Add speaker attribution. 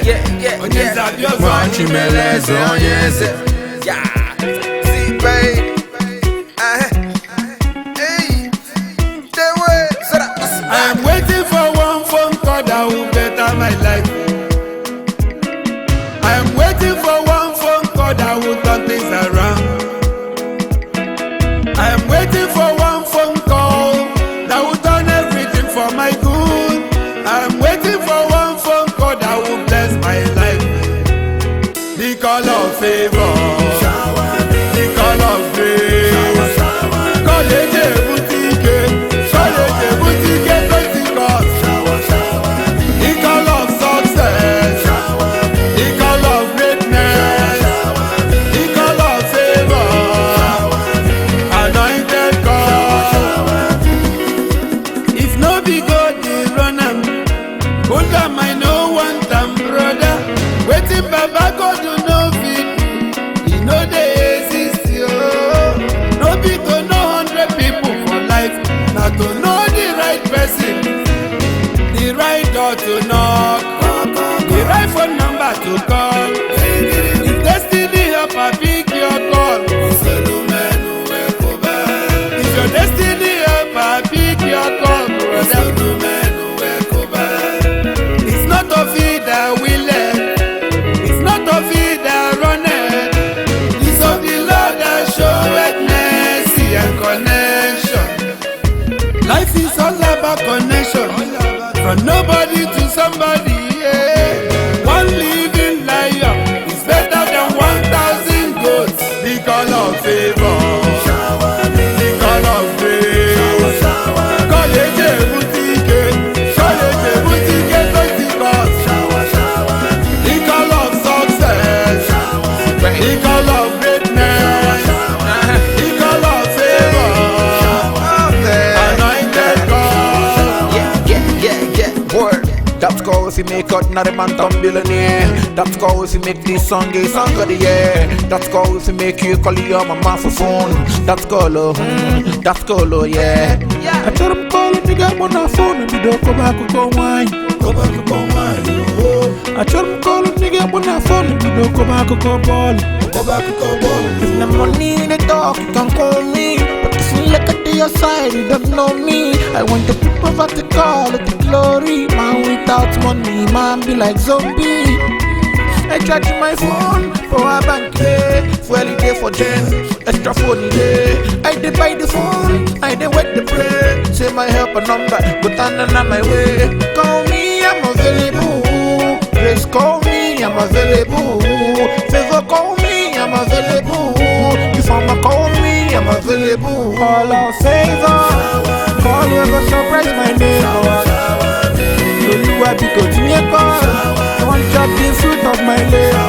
Speaker 1: Mwachimeleze onyeze.
Speaker 2: See, babe. Hey, the way.
Speaker 1: I am waiting for one phone call that will better my life. I am waiting for one phone call that will turn things around. I am waiting for one phone call that will turn everything for my good. I am waiting for one phone call that will bless my life. The call of favor, the call of grace, call it a boutique, call it a boutique, the call of success, the call of greatness, the call of favor, anointed call. If no be God, they run am. Hold am, I no want am, brother. Waiting Baba God do no fit, he no dey exist, yo. No be to know 100 people for life, na to know the right person, the right door to knock, the right phone number to call. If destiny help, I pick your call. If your destiny help, I pick your call, brother. It's not of it that will end, it's not of it that runneth, it's of the Lord that showeth mercy and connection. Life is all about connection, from nobody to somebody. Yeah. One living lion is better than 1,000 goats. The call of favor, the call of grace, call it a boutique, call it a boutique, the call of success, the call of greatness, the call of favor, anointed God.
Speaker 2: Word. That's call if you make out another man turn billionaire. That's call if you make this song a song of the year. That's call if you make you call your mama for phone. That's call, that's call, yeah. I told him call him, nigga, on the phone, and you don't come back and go wine. Go back and go wine, I told him call him, nigga, on the phone, and you don't come back and go ball. Go back and go ball. If no money in the talk, you can call me. But if you look at your side, you don't know me. I want the people that to call it the glory. Man without money, man be like zombie. I charge my phone, power bank day, fuel day for gen, extra phone day. I dey buy the phone, I dey wait the pray. Say my help a number, go turn on my way. Call me, I'm available. Grace call me, I'm available. Favor call me, I'm available. If I'm a call me, I'm available. Call of favor, call you ever surprise my neighbor. You are because you call. I want to chop the fruit of my labor.